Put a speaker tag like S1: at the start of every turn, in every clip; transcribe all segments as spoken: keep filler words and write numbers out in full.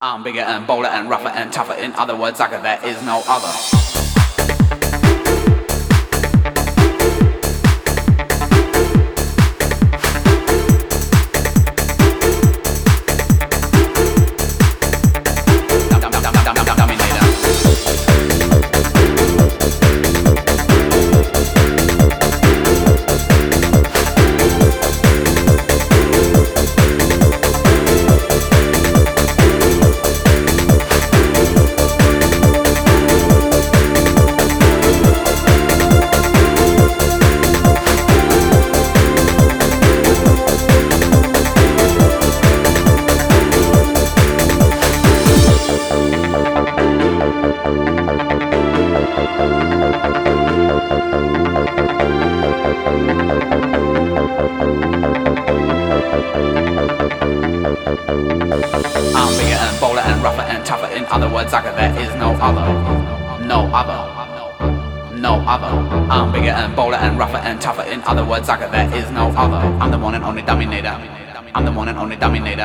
S1: I'm bigger and bolder and rougher and tougher. In other words, like there is no other. I'm bigger and bolder and rougher and tougher. In other words, like there is no other. No other. No other. I'm bigger and bolder and rougher and tougher. In other words, like there is no other. I'm the one and only dominator. I'm the one and only dominator.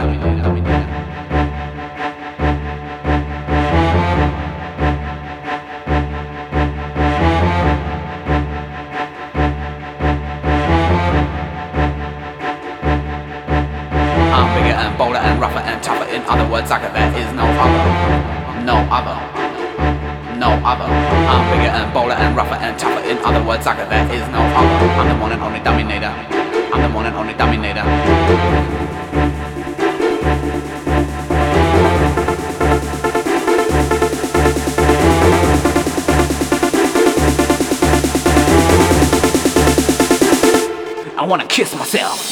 S1: I'm bigger and bolder and rougher and tougher. In other words, like there is no other. No other. No other. I'm bigger and bolder and rougher and tougher. In other words, like there is no other. I'm the one and only dominator. I'm the one and only dominator. I wanna kiss myself.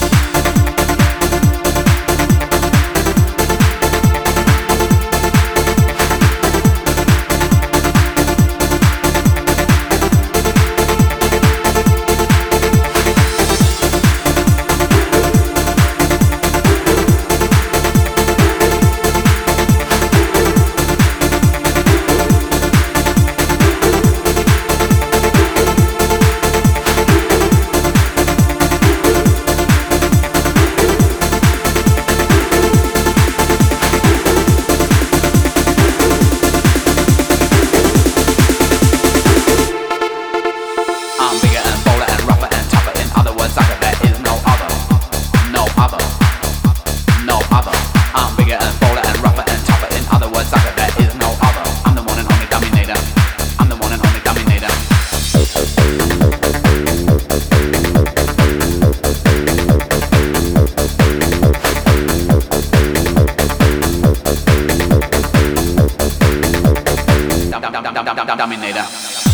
S1: I'm bigger and bolder and rougher and tougher. In other words, like there is no other. No other. No other. I'm bigger and bolder and rougher and tougher. In other words, like there is no other. I'm the one and only dominator. I'm the one and only dominator. Dominator.